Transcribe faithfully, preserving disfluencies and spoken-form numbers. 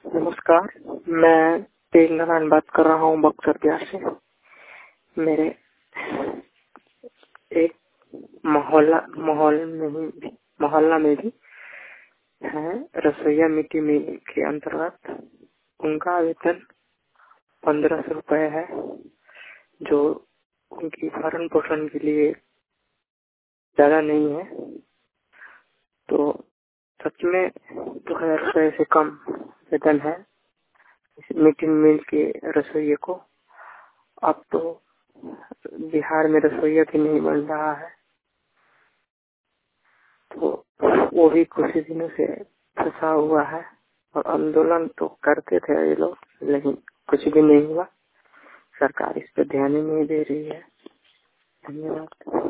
नमस्कार, मैं तेज नारायण बात कर रहा हूँ बक्सर बिहार से। मेरे एक मोहल्ला मोहल्ले में ही मोहल्ला में भी है रसोईया मिट्टी मिल के अंतर्गत। उनका वेतन पंद्रह सौ रुपये है, जो उनकी भरण पोषण के लिए ज्यादा नहीं है। तो सच में दो हजार रुपये से कम वेतन है इस मिट्टी मिल के रसोइये को। अब तो बिहार में रसोइया भी नहीं बन रहा है, तो वो भी कुछ दिनों से फंसा हुआ है। और आंदोलन तो करते थे ये लोग, लेकिन कुछ भी नहीं हुआ। सरकार इस पर ध्यान ही नहीं दे रही है। धन्यवाद।